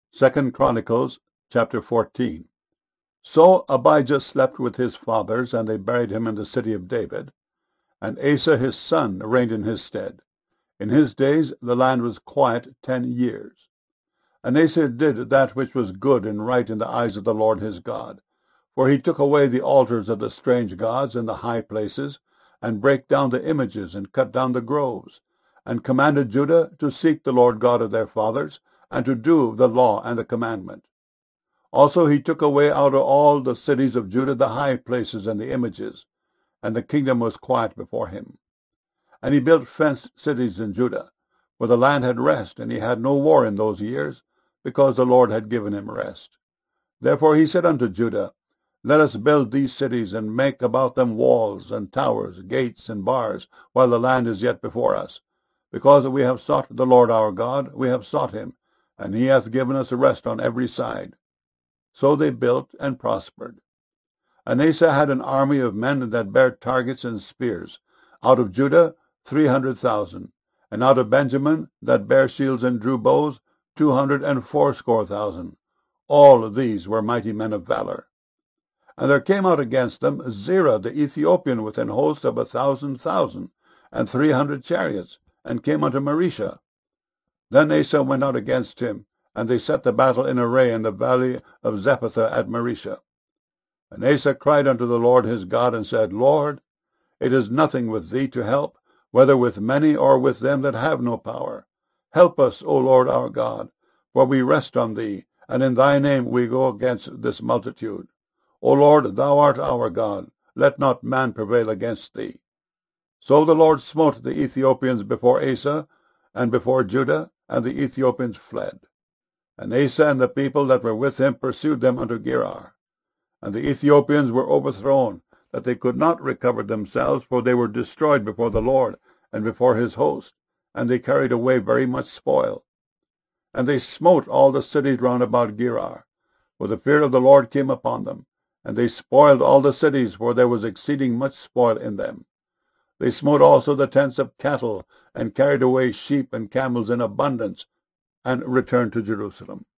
2 Chronicles chapter 14. So Abijah slept with his fathers, and they buried him in the city of David. And Asa his son reigned in his stead. In his days the land was quiet 10 years. And Asa did that which was good and right in the eyes of the Lord his God. For he took away the altars of the strange gods in the high places, and brake down the images, and cut down the groves, and commanded Judah to seek the Lord God of their fathers, and to do the law and the commandment. Also he took away out of all the cities of Judah the high places and the images, and the kingdom was quiet before him. And he built fenced cities in Judah, for the land had rest, and he had no war in those years, because the Lord had given him rest. Therefore he said unto Judah, Let us build these cities, and make about them walls, and towers, gates, and bars, while the land is yet before us. Because we have sought the Lord our God, we have sought him, and he hath given us rest on every side. So they built and prospered. And Asa had an army of men that bare targets and spears, out of Judah 300,000, and out of Benjamin that bare shields and drew bows 280,000. All these were mighty men of valor. And there came out against them Zerah the Ethiopian with an host of 1,000,000, and 300 chariots, and came unto Maresha. Then Asa went out against him, and they set the battle in array in the valley of Zephathah at Maresha. And Asa cried unto the Lord his God, and said, Lord, it is nothing with thee to help, whether with many or with them that have no power. Help us, O Lord our God, for we rest on thee, and in thy name we go against this multitude. O Lord, thou art our God, let not man prevail against thee. So the Lord smote the Ethiopians before Asa and before Judah, and the Ethiopians fled. And Asa and the people that were with him pursued them unto Gerar. And the Ethiopians were overthrown, that they could not recover themselves, for they were destroyed before the Lord and before his host, and they carried away very much spoil. And they smote all the cities round about Gerar, for the fear of the Lord came upon them. And they spoiled all the cities, for there was exceeding much spoil in them. They smote also the tents of cattle, and carried away sheep and camels in abundance, and returned to Jerusalem.